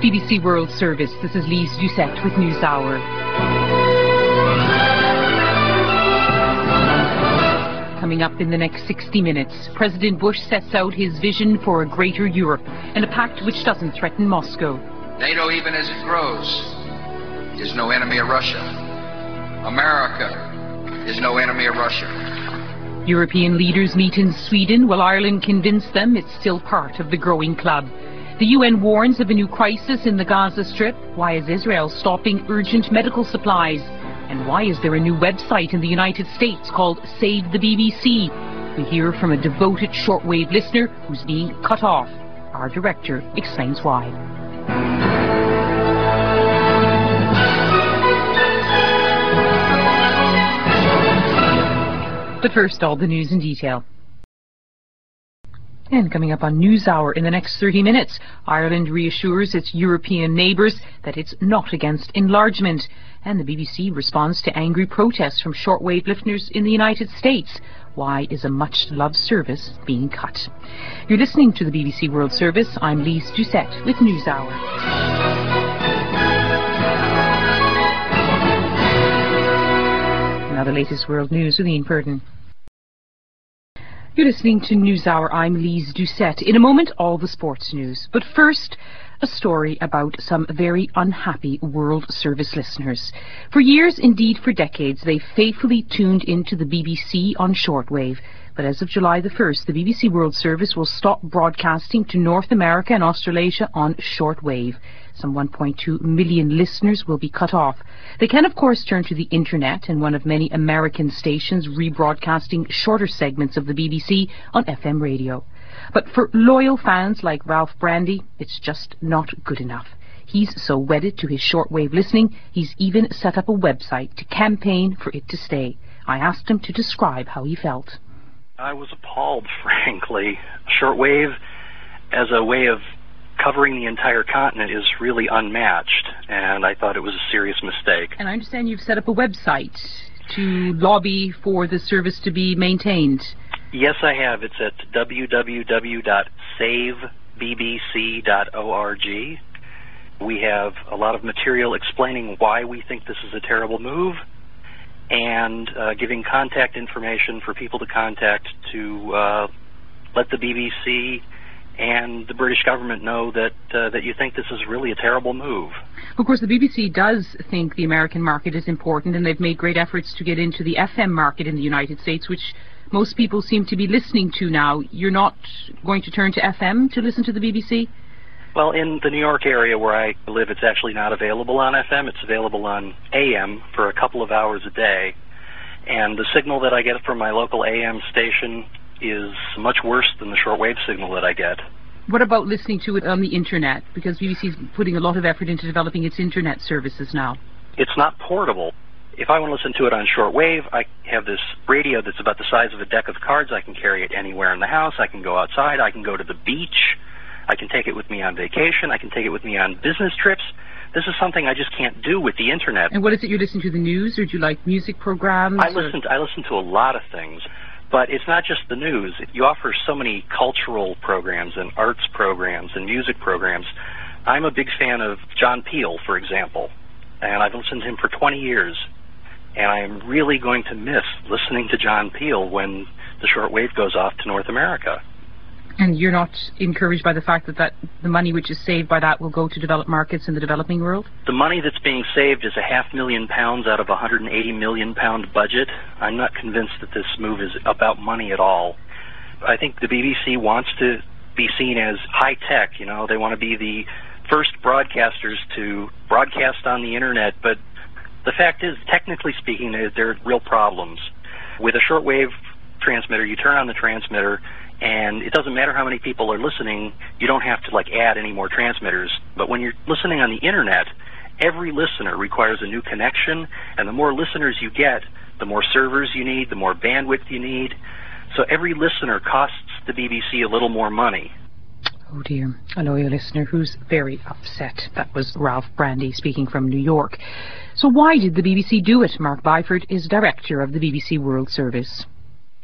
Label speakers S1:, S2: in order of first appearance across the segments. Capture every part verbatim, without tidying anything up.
S1: B B C World Service. This is Lise Doucette with NewsHour. Coming up in the next sixty minutes, President Bush sets out his vision for a greater Europe and a pact which doesn't threaten Moscow.
S2: NATO, even as it grows, is no enemy of Russia. America is no enemy of Russia.
S1: European leaders meet in Sweden. Will Ireland convince them it's still part of the growing club? The U N warns of a new crisis in the Gaza Strip. Why is Israel stopping urgent medical supplies? And why is there a new website in the United States called Save the B B C? We hear from a devoted shortwave listener who's being cut off. Our director explains why. But first, all the news in detail. And coming up on NewsHour in the next thirty minutes, Ireland reassures its European neighbours that it's not against enlargement. And the B B C responds to angry protests from shortwave listeners in the United States. Why is a much-loved service being cut? You're listening to the B B C World Service. I'm Lise Doucette with NewsHour. Now the latest world news with Ian Purden. You're listening to NewsHour. I'm Lise Doucette. In a moment, all the sports news. But first, a story about some very unhappy World Service listeners. For years, indeed for decades, they faithfully tuned into the B B C on shortwave. But as of July the first, the B B C World Service will stop broadcasting to North America and Australasia on shortwave. Some one point two million listeners will be cut off. They can, of course, turn to the internet and one of many American stations rebroadcasting shorter segments of the B B C on F M radio. But for loyal fans like Ralph Brandy, it's just not good enough. He's so wedded to his shortwave listening, he's even set up a website to campaign for it to stay. I asked him to describe how he felt.
S3: I was appalled, frankly. Shortwave, as a way of covering the entire continent, is really unmatched, and I thought it was a serious mistake.
S1: And I understand you've set up a website to lobby for the service to be maintained.
S3: Yes, I have. It's at w w w dot save b b c dot org. We have a lot of material explaining why we think this is a terrible move, and uh, giving contact information for people to contact to uh, let the B B C and the British government know that uh, that you think this is really a terrible move.
S1: Of course, the B B C does think the American market is important, and they've made great efforts to get into the F M market in the United States, which most people seem to be listening to now. You're not going to turn to F M to listen to the B B C?
S3: Well, in the New York area where I live, it's actually not available on F M. It's available on A M for a couple of hours a day. And the signal that I get from my local A M station is much worse than the shortwave signal that I get.
S1: What about listening to it on the internet? Because B B C is putting a lot of effort into developing its internet services now.
S3: It's not portable. If I want to listen to it on shortwave, I have this radio that's about the size of a deck of cards. I can carry it anywhere in the house. I can go outside. I can go to the beach. I can take it with me on vacation. I can take it with me on business trips. This is something I just can't do with the internet.
S1: And what is it you listen to, the news, or do you like music programs?
S3: I listen to, I listen to a lot of things, but it's not just the news. You offer so many cultural programs and arts programs and music programs. I'm a big fan of John Peel, for example, and I've listened to him for twenty years. And I'm really going to miss listening to John Peel when the shortwave goes off to North America.
S1: And you're not encouraged by the fact that, that the money which is saved by that will go to developed markets in the developing world?
S3: The money that's being saved is a half million pounds out of a one hundred eighty million pound budget. I'm not convinced that this move is about money at all. I think the B B C wants to be seen as high-tech. You know, they want to be the first broadcasters to broadcast on the internet, but the fact is, technically speaking, there are real problems. With a shortwave transmitter, you turn on the transmitter, and it doesn't matter how many people are listening, you don't have to, like, add any more transmitters. But when you're listening on the internet, every listener requires a new connection, and the more listeners you get, the more servers you need, the more bandwidth you need. So every listener costs the B B C a little more money.
S1: Oh dear, a loyal listener who's very upset. That was Ralph Brandy speaking from New York. So why did the B B C do it? Mark Byford is director of the B B C World Service.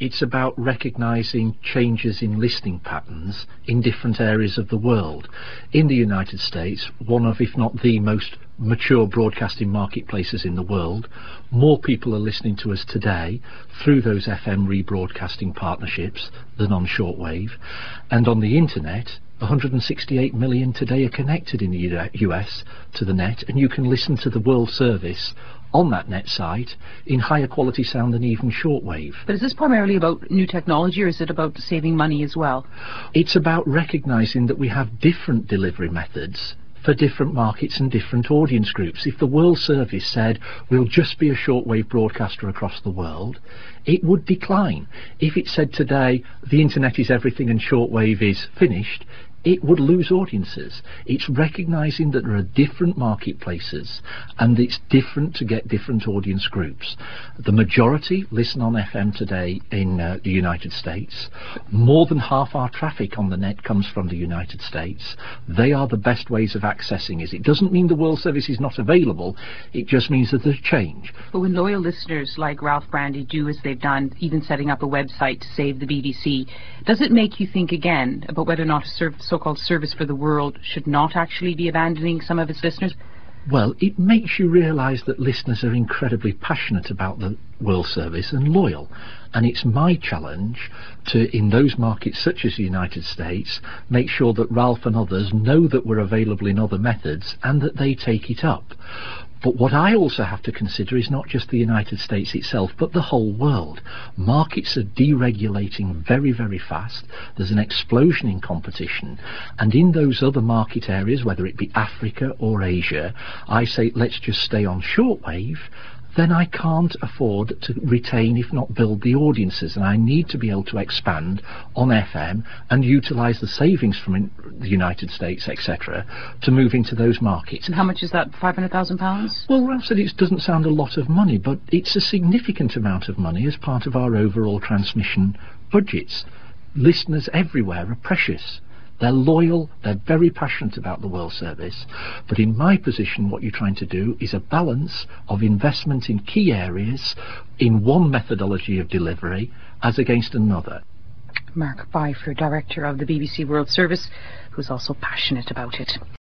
S4: It's about recognising changes in listening patterns in different areas of the world. In the United States, one of, if not the most mature broadcasting marketplaces in the world, more people are listening to us today through those F M rebroadcasting partnerships than on shortwave. And on the internet, one hundred sixty-eight million today are connected in the U S to the net, and you can listen to the World Service on that net site in higher quality sound than even shortwave.
S1: But is this primarily about new technology, or is it about saving money as well?
S4: It's about recognising that we have different delivery methods for different markets and different audience groups. If the World Service said we'll just be a shortwave broadcaster across the world, it would decline. If it said today the internet is everything and shortwave is finished, it would lose audiences. It's recognising that there are different marketplaces and it's different to get different audience groups. The majority listen on F M today in uh, the United States. More than half our traffic on the net comes from the United States. They are the best ways of accessing it. It doesn't mean the World Service is not available, it just means that there's change.
S1: But when loyal listeners like Ralph Brandy do as they've done, even setting up a website to save the B B C, does it make you think again about whether or not a service so-called Service for the World should not actually be abandoning some of its listeners?
S4: Well, it makes you realise that listeners are incredibly passionate about the World Service and loyal. And it's my challenge to, in those markets such as the United States, make sure that Ralph and others know that we're available in other methods and that they take it up. But what I also have to consider is not just the United States itself, but the whole world. Markets are deregulating very, very fast. There's an explosion in competition. And in those other market areas, whether it be Africa or Asia, I say, let's just stay on shortwave. Then I can't afford to retain, if not build, the audiences, and I need to be able to expand on F M and utilise the savings from in the United States, et cetera, to move into those markets.
S1: And how much is that, five hundred thousand pounds?
S4: Well, Ralph said it doesn't sound a lot of money, but it's a significant amount of money as part of our overall transmission budgets. Listeners everywhere are precious. They're loyal, they're very passionate about the World Service, but in my position what you're trying to do is a balance of investment in key areas in one methodology of delivery as against another.
S1: Mark Byford, Director of the B B C World Service, who's also passionate about it.